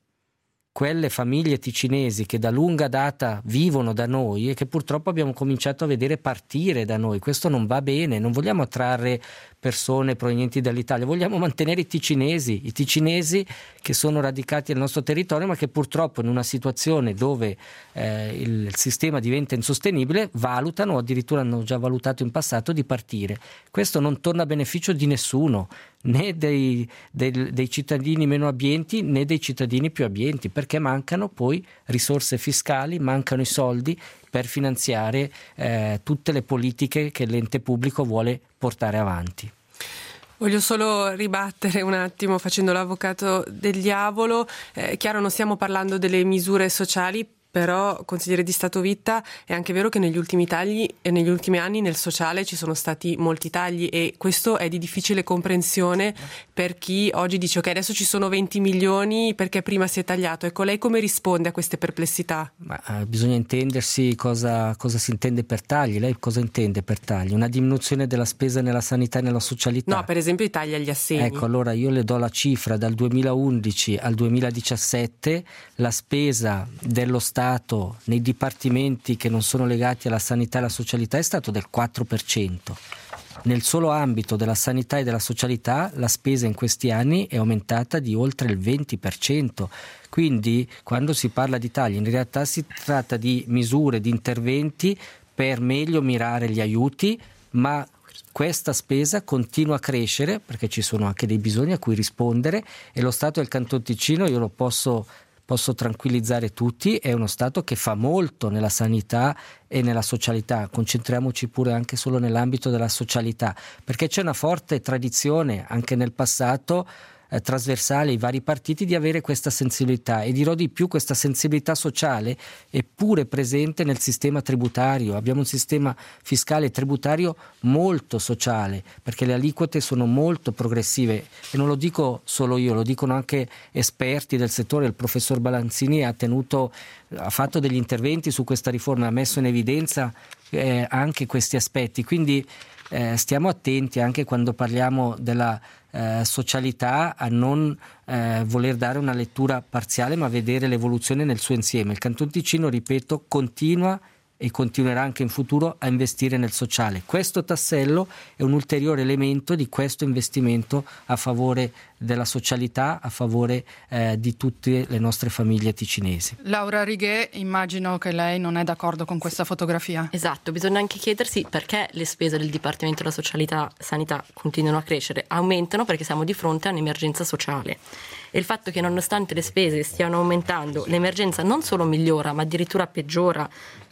quelle famiglie ticinesi che da lunga data vivono da noi e che purtroppo abbiamo cominciato a vedere partire da noi. Questo non va bene, non vogliamo attrarre persone provenienti dall'Italia, vogliamo mantenere i ticinesi, i ticinesi che sono radicati nel nostro territorio ma che purtroppo in una situazione dove eh, il, il sistema diventa insostenibile valutano o addirittura hanno già valutato in passato di partire. Questo non torna a beneficio di nessuno, né dei, dei, dei cittadini meno abbienti né dei cittadini più abbienti, perché mancano poi risorse fiscali, mancano i soldi per finanziare eh, tutte le politiche che l'ente pubblico vuole portare avanti. Voglio solo ribattere un attimo facendo l'avvocato del diavolo. Eh, chiaro, non stiamo parlando delle misure sociali, però, consigliere di Stato Vitta, è anche vero che negli ultimi tagli e negli ultimi anni nel sociale ci sono stati molti tagli e questo è di difficile comprensione per chi oggi dice ok, adesso ci sono venti milioni perché prima si è tagliato. Ecco, lei come risponde a queste perplessità? Ma, eh, bisogna intendersi cosa, cosa si intende per tagli. Lei cosa intende per tagli? Una diminuzione della spesa nella sanità e nella socialità? No, per esempio i tagli agli assegni. Ecco, allora io le do la cifra: dal duemilaundici al duemiladiciassette la spesa dello Stato nei dipartimenti che non sono legati alla sanità e alla socialità è stato del quattro per cento. Nel solo ambito della sanità e della socialità la spesa in questi anni è aumentata di oltre il venti per cento. Quindi quando si parla di tagli in realtà si tratta di misure, di interventi per meglio mirare gli aiuti, ma questa spesa continua a crescere perché ci sono anche dei bisogni a cui rispondere e lo Stato del Canton Ticino, io lo posso Posso tranquillizzare tutti, è uno Stato che fa molto nella sanità e nella socialità. Concentriamoci pure anche solo nell'ambito della socialità, perché c'è una forte tradizione anche nel passato eh, trasversale ai vari partiti di avere questa sensibilità, e dirò di più, questa sensibilità sociale è pure presente nel sistema tributario. Abbiamo un sistema fiscale e tributario molto sociale perché le aliquote sono molto progressive e non lo dico solo io, lo dicono anche esperti del settore. Il professor Balanzini ha tenuto ha fatto degli interventi su questa riforma, ha messo in evidenza eh, anche questi aspetti, quindi eh, stiamo attenti anche quando parliamo della eh, socialità a non eh, voler dare una lettura parziale ma vedere l'evoluzione nel suo insieme. Il Canton Ticino, ripeto, continua e continuerà anche in futuro a investire nel sociale. Questo tassello è un ulteriore elemento di questo investimento a favore della socialità, a favore eh, di tutte le nostre famiglie ticinesi. Laura Righe, immagino che lei non è d'accordo con questa fotografia. Esatto, bisogna anche chiedersi perché le spese del Dipartimento della Socialità e Sanità continuano a crescere. Aumentano perché siamo di fronte a un'emergenza sociale. E il fatto che nonostante le spese stiano aumentando, l'emergenza non solo migliora ma addirittura peggiora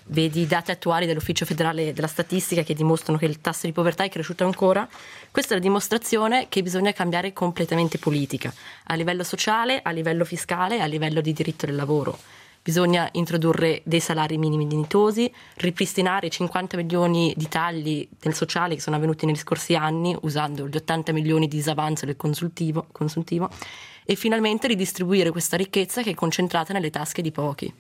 vedi i dati attuali dell'Ufficio federale della statistica che dimostrano che il tasso di povertà è cresciuto ancora. Questa è la dimostrazione che bisogna cambiare completamente politica, a livello sociale, a livello fiscale, a livello di diritto del lavoro. Bisogna introdurre dei salari minimi dignitosi, ripristinare i cinquanta milioni di tagli nel sociale che sono avvenuti negli scorsi anni usando gli ottanta milioni di disavanzo del consultivo, consuntivo e finalmente ridistribuire questa ricchezza che è concentrata nelle tasche di pochi.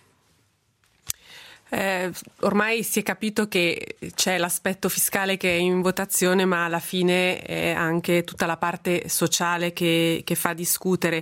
Eh, ormai si è capito che c'è l'aspetto fiscale che è in votazione, ma alla fine è anche tutta la parte sociale che, che fa discutere.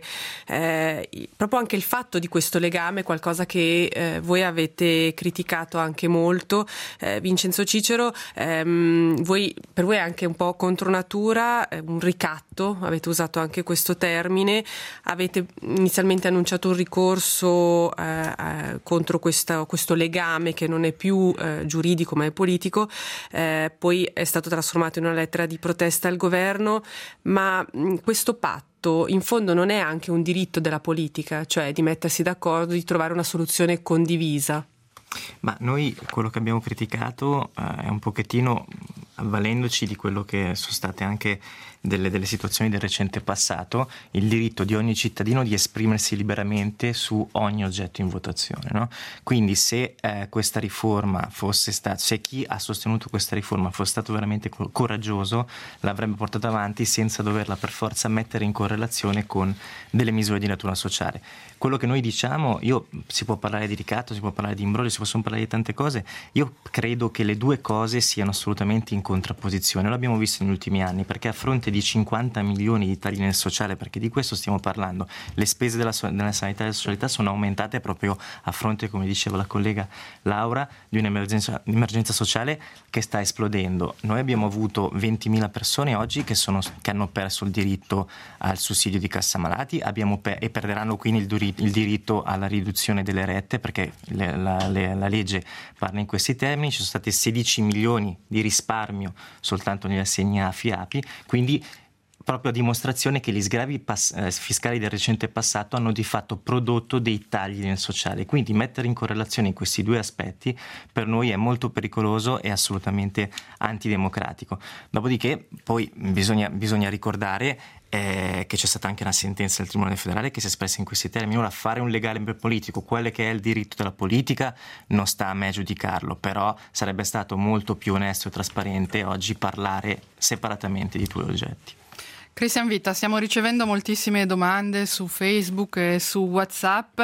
Eh, proprio anche il fatto di questo legame, qualcosa che eh, voi avete criticato anche molto, eh, Vincenzo Cicero, ehm, voi, per voi è anche un po' contro natura, un ricatto, avete usato anche questo termine, avete inizialmente annunciato un ricorso eh, eh, contro questa, questo legame che non è più eh, giuridico ma è politico, eh, poi è stato trasformato in una lettera di protesta al governo, ma mh, questo patto in fondo non è anche un diritto della politica, cioè di mettersi d'accordo, di trovare una soluzione condivisa? Ma noi quello che abbiamo criticato eh, è un pochettino, avvalendoci di quello che sono state anche delle, delle situazioni del recente passato, il diritto di ogni cittadino di esprimersi liberamente su ogni oggetto in votazione, no? Quindi se eh, questa riforma fosse stata, se chi ha sostenuto questa riforma fosse stato veramente coraggioso, l'avrebbe portata avanti senza doverla per forza mettere in correlazione con delle misure di natura sociale. Quello che noi diciamo, io si può parlare di ricatto, si può parlare di imbroglio, si possono parlare di tante cose, io credo che le due cose siano assolutamente in contrapposizione. Lo abbiamo visto negli ultimi anni, perché a fronte di cinquanta milioni di tagli nel sociale, perché di questo stiamo parlando, le spese della, della sanità e della socialità sono aumentate proprio a fronte, come diceva la collega Laura, di un'emergenza un'emergenza sociale che sta esplodendo. Noi abbiamo avuto ventimila persone oggi che, sono, che hanno perso il diritto al sussidio di cassa malati, abbiamo per, e perderanno quindi il, duri, il diritto alla riduzione delle rette, perché le, la, le, la legge parla in questi termini. Ci sono stati sedici milioni di risparmio soltanto negli assegni A F I A P I, quindi proprio a dimostrazione che gli sgravi pass- eh, fiscali del recente passato hanno di fatto prodotto dei tagli nel sociale. Quindi mettere in correlazione questi due aspetti per noi è molto pericoloso e assolutamente antidemocratico. Dopodiché poi bisogna, bisogna ricordare eh, che c'è stata anche una sentenza del Tribunale federale che si è espressa in questi termini. Ora, fare un legame politico, quello che è il diritto della politica, non sta a me giudicarlo, però sarebbe stato molto più onesto e trasparente oggi parlare separatamente di due oggetti. Cristian Vita, stiamo ricevendo moltissime domande su Facebook e su WhatsApp.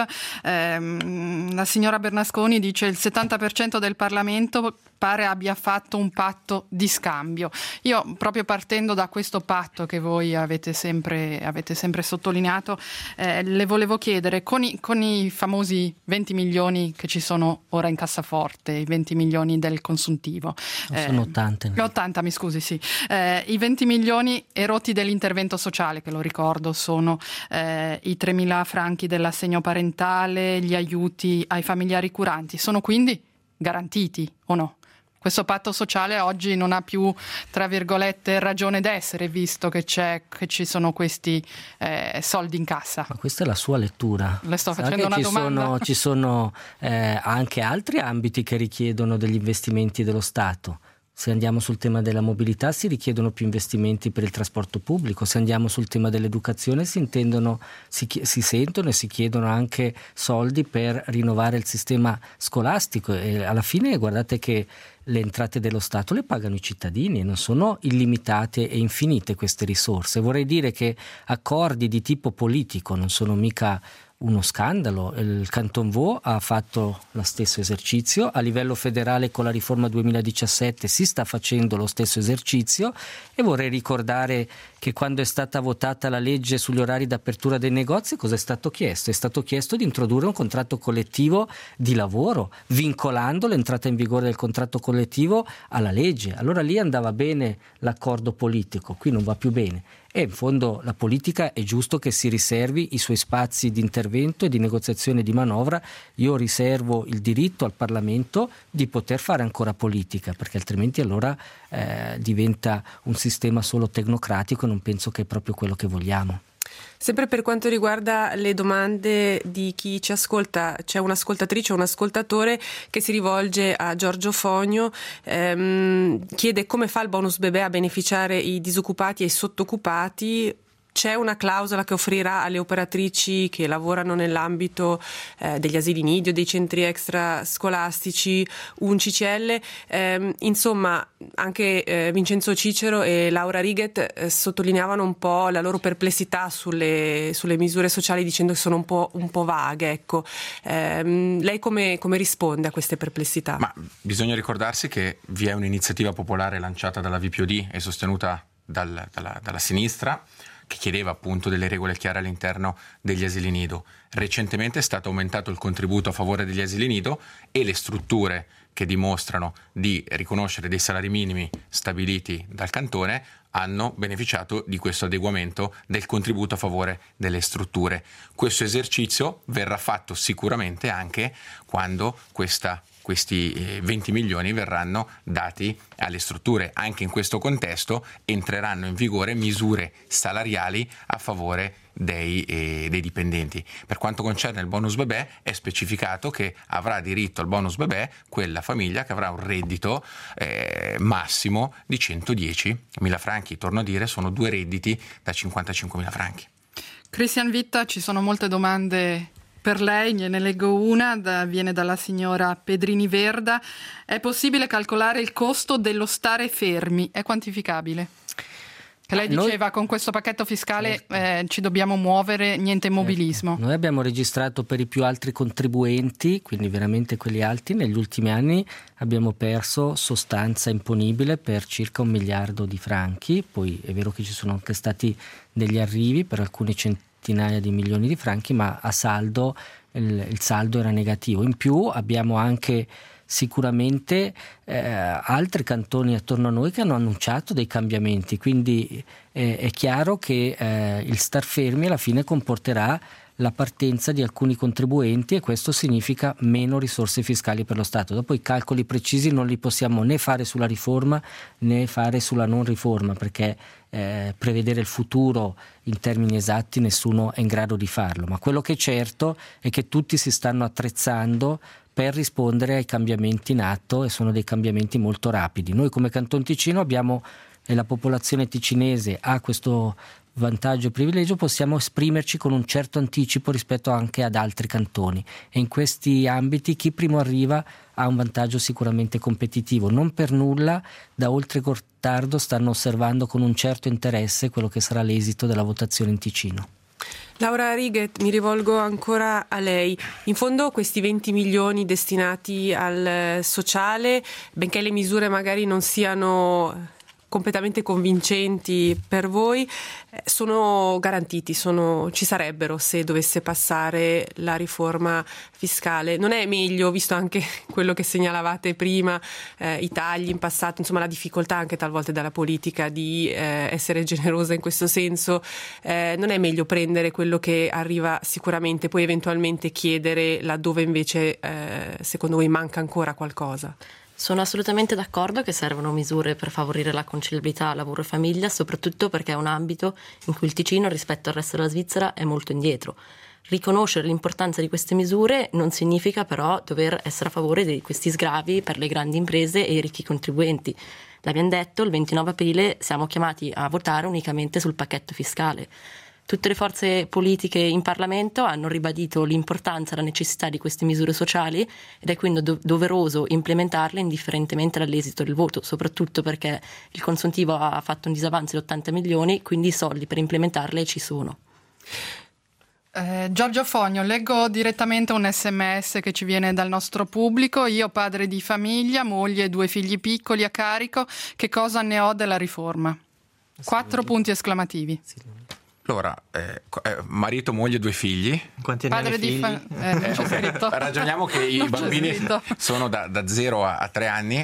Eh, la signora Bernasconi dice il settanta per cento del Parlamento pare abbia fatto un patto di scambio. Io, proprio partendo da questo patto che voi avete sempre, avete sempre sottolineato, eh, le volevo chiedere, con i, con i famosi venti milioni che ci sono ora in cassaforte, i venti milioni del consuntivo. Eh, sono ottanta. ottanta, mi scusi, sì. Eh, I venti milioni erotti dell'intervento sociale, che lo ricordo, sono eh, i tremila franchi dell'assegno parentale, gli aiuti ai familiari curanti. Sono quindi garantiti o no? Questo patto sociale oggi non ha più, tra virgolette, ragione d'essere, visto che c'è, che ci sono questi eh, soldi in cassa. Ma questa è la sua lettura. Le sto Sa facendo che una ci domanda. Sono, ci sono eh, anche altri ambiti che richiedono degli investimenti dello Stato. Se andiamo sul tema della mobilità si richiedono più investimenti per il trasporto pubblico, se andiamo sul tema dell'educazione si intendono, si, si sentono e si chiedono anche soldi per rinnovare il sistema scolastico e alla fine guardate che le entrate dello Stato le pagano i cittadini e non sono illimitate e infinite queste risorse. Vorrei dire che accordi di tipo politico non sono mica uno scandalo. Il Canton Vaud ha fatto lo stesso esercizio, a livello federale con la riforma duemiladiciassette si sta facendo lo stesso esercizio e vorrei ricordare che quando è stata votata la legge sugli orari d'apertura dei negozi cosa è stato chiesto? È stato chiesto di introdurre un contratto collettivo di lavoro, vincolando l'entrata in vigore del contratto collettivo alla legge. Allora lì andava bene l'accordo politico, qui non va più bene. E in fondo la politica è giusto che si riservi i suoi spazi di intervento e di negoziazione di manovra. Io riservo il diritto al Parlamento di poter fare ancora politica, perché altrimenti allora eh, diventa un sistema solo tecnocratico e non penso che è proprio quello che vogliamo. Sempre per quanto riguarda le domande di chi ci ascolta, c'è un'ascoltatrice o un ascoltatore che si rivolge a Giorgio Fonio, ehm, chiede come fa il bonus bebè a beneficiare i disoccupati e i sottoccupati. C'è una clausola che offrirà alle operatrici che lavorano nell'ambito eh, degli asili nido, dei centri extrascolastici, un C C L. Eh, insomma, anche eh, Vincenzo Cicero e Laura Righet eh, sottolineavano un po' la loro perplessità sulle, sulle misure sociali, dicendo che sono un po', un po' vaghe. Ecco. Eh, lei come, come risponde a queste perplessità? Ma bisogna ricordarsi che vi è un'iniziativa popolare lanciata dalla V P O D e sostenuta dal, dalla, dalla sinistra, che chiedeva appunto delle regole chiare all'interno degli asili nido. Recentemente è stato aumentato il contributo a favore degli asili nido e le strutture che dimostrano di riconoscere dei salari minimi stabiliti dal cantone hanno beneficiato di questo adeguamento del contributo a favore delle strutture. Questo esercizio verrà fatto sicuramente anche quando questa questi venti milioni verranno dati alle strutture. Anche in questo contesto entreranno in vigore misure salariali a favore dei, eh, dei dipendenti. Per quanto concerne il bonus bebè, è specificato che avrà diritto al bonus bebè quella famiglia che avrà un reddito eh, massimo di centodiecimila franchi. Torno a dire, sono due redditi da cinquantacinquemila franchi. Christian Witta, ci sono molte domande per lei, ne leggo una, da, viene dalla signora Pedrini Verda. È possibile calcolare il costo dello stare fermi? È quantificabile? Che lei diceva, noi, con questo pacchetto fiscale certo. eh, ci dobbiamo muovere, niente immobilismo. Certo. Noi abbiamo registrato per i più altri contribuenti, quindi veramente quelli alti, negli ultimi anni abbiamo perso sostanza imponibile per circa un miliardo di franchi. Poi è vero che ci sono anche stati degli arrivi per alcuni centinaia di milioni di franchi, ma a saldo il, il saldo era negativo. In più abbiamo anche sicuramente eh, altri cantoni attorno a noi che hanno annunciato dei cambiamenti, quindi eh, è chiaro che eh, il star fermi alla fine comporterà la partenza di alcuni contribuenti e questo significa meno risorse fiscali per lo Stato. Dopo i calcoli precisi non li possiamo né fare sulla riforma né fare sulla non riforma, perché eh, prevedere il futuro in termini esatti nessuno è in grado di farlo, ma quello che è certo è che tutti si stanno attrezzando per rispondere ai cambiamenti in atto e sono dei cambiamenti molto rapidi. Noi come Canton Ticino abbiamo, e la popolazione ticinese ha questo vantaggio e privilegio, possiamo esprimerci con un certo anticipo rispetto anche ad altri cantoni e in questi ambiti chi primo arriva ha un vantaggio sicuramente competitivo. Non per nulla da Oltre Gottardo stanno osservando con un certo interesse quello che sarà l'esito della votazione in Ticino. Laura Righet, mi rivolgo ancora a lei. In fondo questi venti milioni destinati al sociale, benché le misure magari non siano completamente convincenti per voi, sono garantiti, sono, ci sarebbero se dovesse passare la riforma fiscale. Non è meglio, visto anche quello che segnalavate prima, eh, i tagli in passato, insomma la difficoltà anche talvolta della politica di eh, essere generosa in questo senso, eh, non è meglio prendere quello che arriva sicuramente, poi eventualmente chiedere laddove invece eh, secondo voi manca ancora qualcosa? Sono assolutamente d'accordo che servono misure per favorire la conciliabilità lavoro e famiglia, soprattutto perché è un ambito in cui il Ticino rispetto al resto della Svizzera è molto indietro. Riconoscere l'importanza di queste misure non significa però dover essere a favore di questi sgravi per le grandi imprese e i ricchi contribuenti. L'abbiamo detto, il ventinove aprile siamo chiamati a votare unicamente sul pacchetto fiscale. Tutte le forze politiche in Parlamento hanno ribadito l'importanza e la necessità di queste misure sociali ed è quindi do- doveroso implementarle indifferentemente dall'esito del voto, soprattutto perché il consuntivo ha fatto un disavanzo di ottanta milioni, quindi i soldi per implementarle ci sono. Eh, Giorgio Fogno, leggo direttamente un sms che ci viene dal nostro pubblico. Io padre di famiglia, moglie e due figli piccoli a carico, che cosa ne ho della riforma? Quattro punti esclamativi. Allora, eh, marito, moglie, due figli. Quanti anni Padre figli? di fa- eh, non c'è scritto. Ragioniamo che i Non c'è bambini scritto. sono da, da zero a, a tre anni.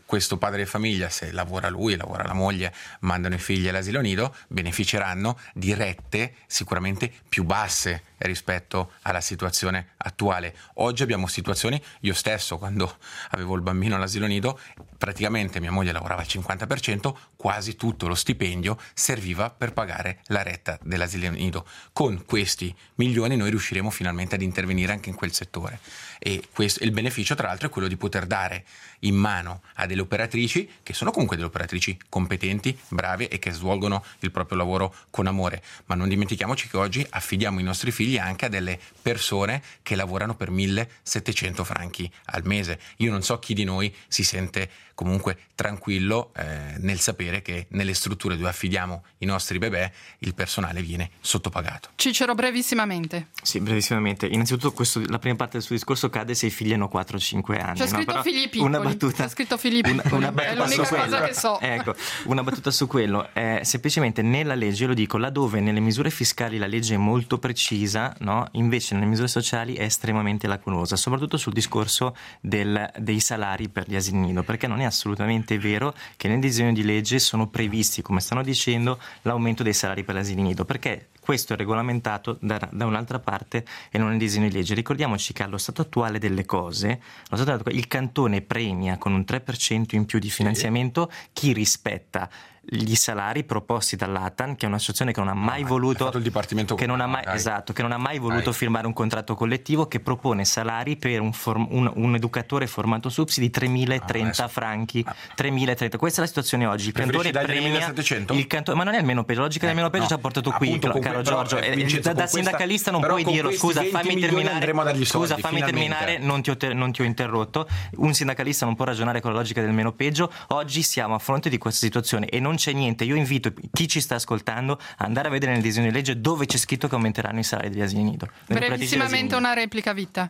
questo padre di famiglia, se lavora lui, lavora la moglie, mandano i figli all'asilo nido, beneficeranno di rette sicuramente più basse rispetto alla situazione attuale. Oggi abbiamo situazioni, io stesso quando avevo il bambino all'asilo nido, praticamente mia moglie lavorava al cinquanta per cento, quasi tutto lo stipendio serviva per pagare la retta dell'asilo nido. Con questi milioni noi riusciremo finalmente ad intervenire anche in quel settore, e questo, il beneficio tra l'altro è quello di poter dare in mano a delle operatrici che sono comunque delle operatrici competenti, brave e che svolgono il proprio lavoro con amore, ma non dimentichiamoci che oggi affidiamo i nostri figli anche a delle persone che lavorano per millesettecento franchi al mese. Io non so chi di noi si sente comunque tranquillo eh, nel sapere che nelle strutture dove affidiamo i nostri bebè il personale viene sottopagato. Cicero, brevissimamente. Sì, brevissimamente. Innanzitutto questo, la prima parte del suo discorso cade se i figli hanno quattro cinque anni. C'è scritto no? figli piccoli. Una battuta, C'è scritto figli piccoli. Una, una è l'unica cosa quello. che so. Ecco, una battuta su quello. Eh, semplicemente nella legge, io lo dico, laddove nelle misure fiscali la legge è molto precisa, no? Invece nelle misure sociali è estremamente lacunosa, soprattutto sul discorso del, dei salari per gli asili nido, perché non è assolutamente vero che nel disegno di legge sono previsti, come stanno dicendo, l'aumento dei salari per gli asili nido, perché questo è regolamentato da, da un'altra parte e non nel disegno di legge. Ricordiamoci che allo stato attuale delle cose, allo stato attuale, il cantone premia con un tre per cento in più di finanziamento chi rispetta gli salari proposti dall'A T A N, che è un'associazione che non ha mai ah, voluto il dipartimento che non ha mai, esatto, che non ha mai voluto dai. firmare un contratto collettivo, che propone salari per un, form, un, un educatore formato S U P S I di tremilatrenta ah, franchi. Ah. tremilatrenta. Questa è la situazione oggi. Il cantone premia il cantone, ma non è il meno peggio. La logica eh, del meno peggio no. ci ha portato qui, caro que- Giorgio. Però, eh, da, da sindacalista non puoi dirlo. Scusa, fammi terminare. Scusa, soldi, fammi finalmente. terminare. Non ti, ho te- non ti ho interrotto. Un sindacalista non può ragionare con la logica del meno peggio. Oggi siamo a fronte di questa situazione e non c'è niente. Io invito chi ci sta ascoltando a andare a vedere nel disegno di legge dove c'è scritto che aumenteranno i salari degli asili nido. Brevissimamente una replica, Vitta.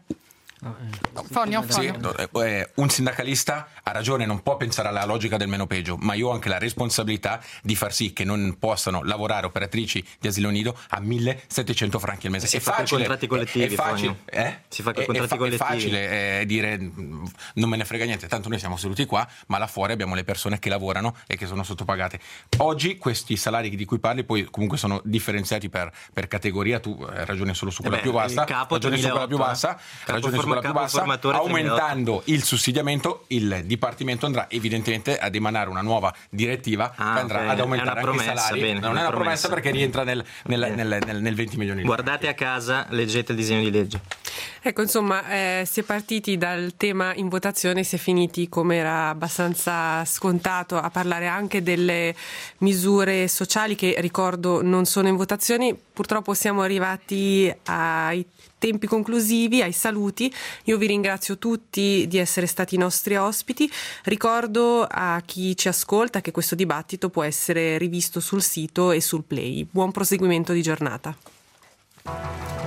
Fonio, sì, eh, un sindacalista ha ragione, non può pensare alla logica del meno peggio, ma io ho anche la responsabilità di far sì che non possano lavorare operatrici di asilo nido a millesettecento franchi al mese. Si è fa facile, con contratti collettivi, è, è facile, eh? Si fa con è, contratti è, collettivi. È facile eh, dire non me ne frega niente, tanto noi siamo seduti qua, ma là fuori abbiamo le persone che lavorano e che sono sottopagate. Oggi questi salari di cui parli poi comunque sono differenziati per, per categoria, tu hai ragione solo su quella eh beh, più bassa, ragione su quella più bassa, ragione su quella più bassa. Aumentando il sussidiamento, il Dipartimento andrà evidentemente ad emanare una nuova direttiva ah, che andrà bene. ad aumentare anche promessa, i salari. Bene, non è una promessa, promessa perché rientra nel, nel, nel, nel, nel venti milioni. Guardate a casa, leggete il disegno di legge. Ecco, insomma, eh, si è partiti dal tema in votazione, si è finiti, come era abbastanza scontato, a parlare anche delle misure sociali che, ricordo, non sono in votazione. Purtroppo siamo arrivati ai tempi conclusivi, ai saluti. Io vi ringrazio tutti di essere stati i nostri ospiti. Ricordo a chi ci ascolta che questo dibattito può essere rivisto sul sito e sul Play. Buon proseguimento di giornata.